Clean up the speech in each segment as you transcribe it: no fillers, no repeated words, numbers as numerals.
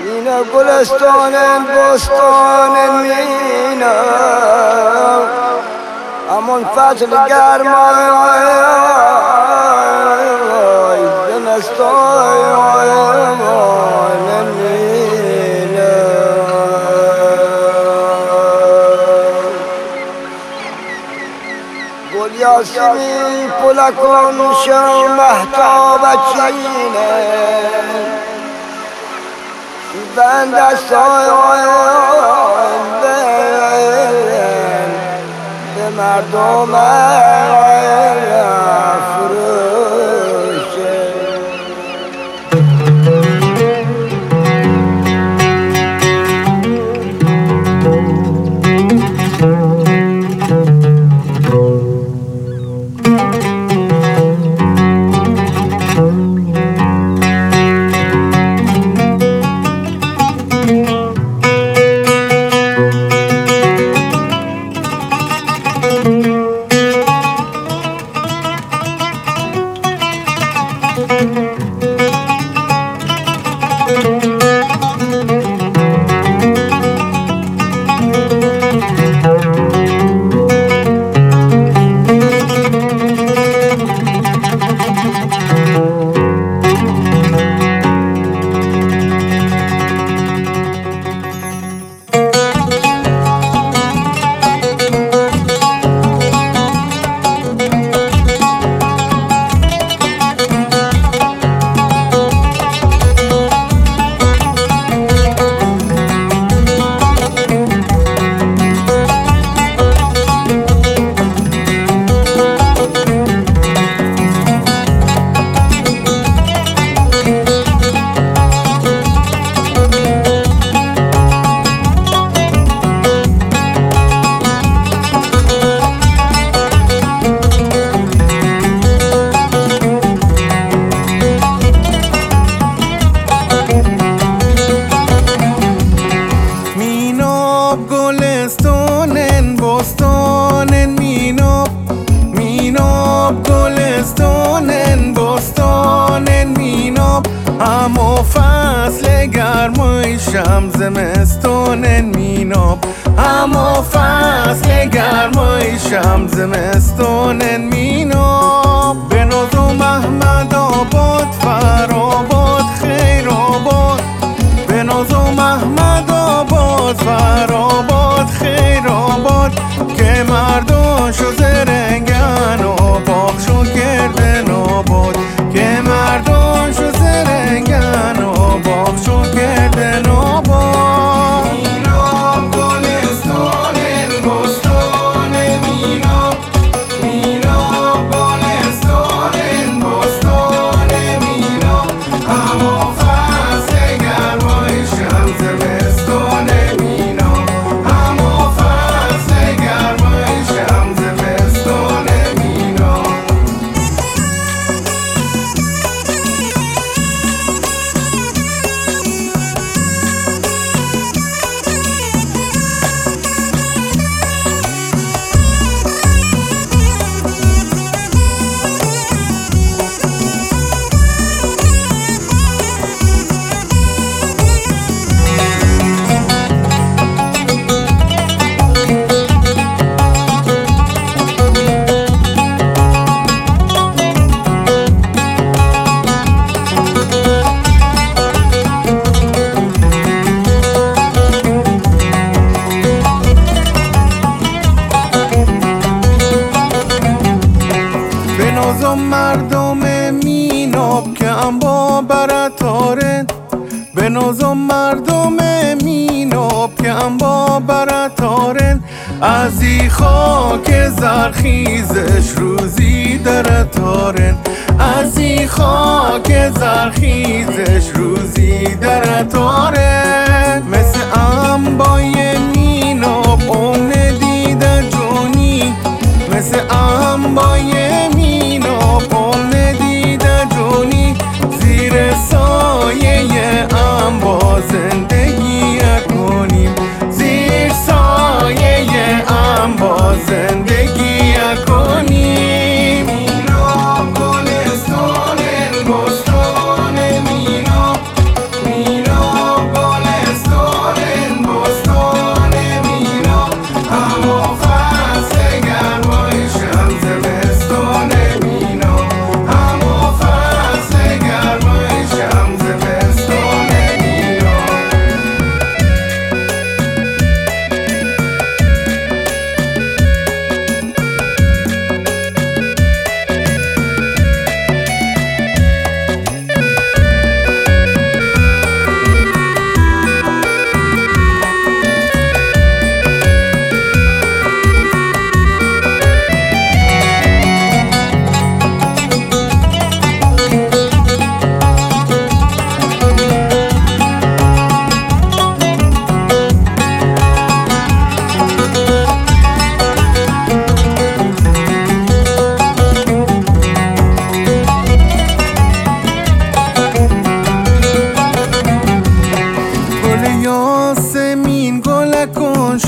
مینا گلستان بستان مینا همون فصل گرمای زمستان مینا گل یاسمین پلکان شو مهتاب چینه بند دستان به مردم فروشه همو فصل گرمای شم زمستان میناب همو فصل گرمای شم زمستان میناب به ناز و محمد آباد فرآباد خیر آباد به ناز و محمد آباد فرآباد خیر آباد که مرداشو زرنگن و باغشو کردن آباد که مرداشو زرنگن و باغشو کردن آباد میناب گلستان بستان میناب میناب گلستان بستان میناب همو فصل گرمای شم زمستان میناب همو فصل گرمای شم زمستان میناب مردم میناب که انبا برتارن به نازم مردم میناب که انبا برتارن از ای خاک زرخیزش روزی درتارن از ای خاک زرخیزش روزی درتارن مثل انبای میناب اون دیده جونی مثل انبای زندگی کنیم زیر سایه انبا زندگی کنیم میناب گلستان بستان میناب میناب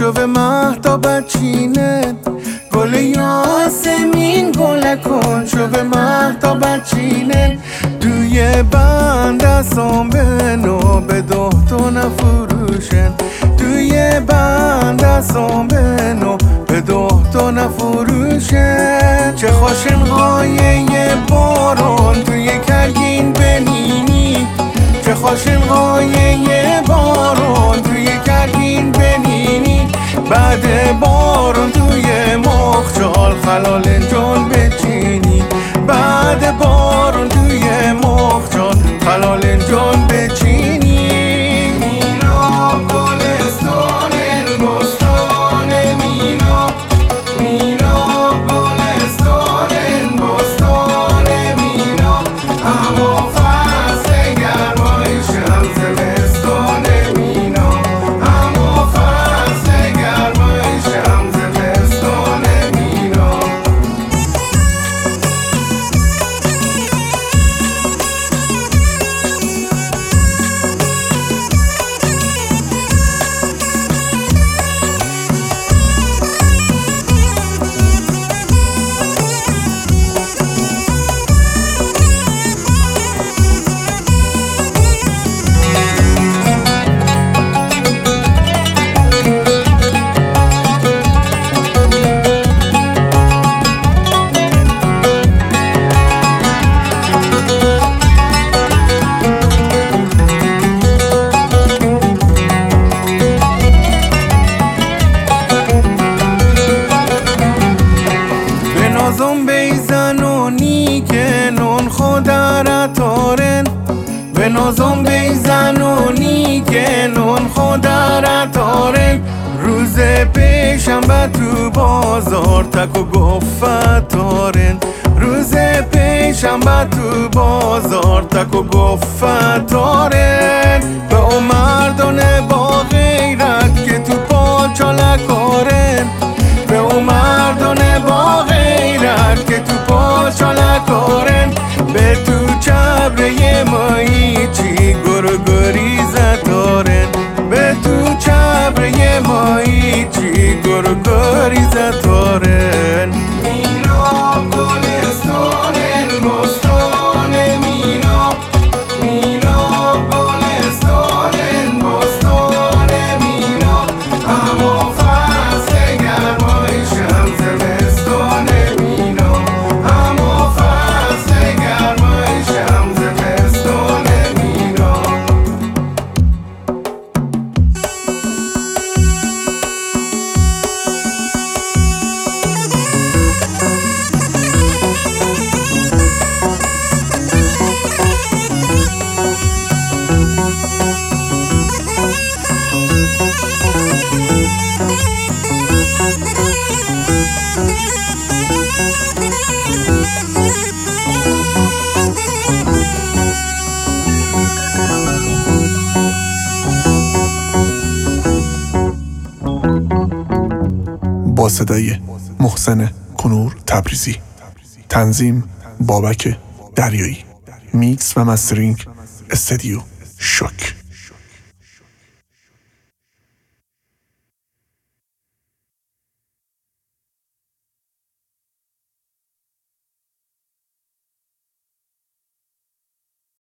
شو مهتاب چینه گل یاسمین گل کن شو مهتاب چینه توی بند دستم بنو به دهتو نفروشن توی بند دستم بنو به دهتو نفروشن چه خوشن قایه بارون توی کلگین بنینی چه خوشن قایه بارون توی کلگین بنینی بعد بارون توی مخجال خلال جان بچینی بعد بارون توی مخجال خلال جان بچینی مینا گلستان بستان مینا مینا گلستان بستان مینا اما فصل گرمای شمس بستان مینا اما فصل گرمای شمس بستان مینا نازم بیزنونی که نون خودر تارن به نازم بیزنونی که نون خودر تارن روز پیشنبه تو بازار تک و گفت تارن روز پیشنبه تو بازار تک و گفت تارن به او مردان با غیرت که تو پاچاله کارن به او مردان با غیرت که تو پاچاله کارن به تو چبره مایی چی گرگری زتارن به تو چبره مایی چی گرگری زتارن مینا گلستان بستان مینا مینا گلستان بستان مینا اما فصل گرمای شمس بستان مینا اما فصل گرمای شمس بستان مینا با صدای محسن کنور تبریزی، تنظیم بابک دریایی، میکس و مسترینگ استدیو شوک.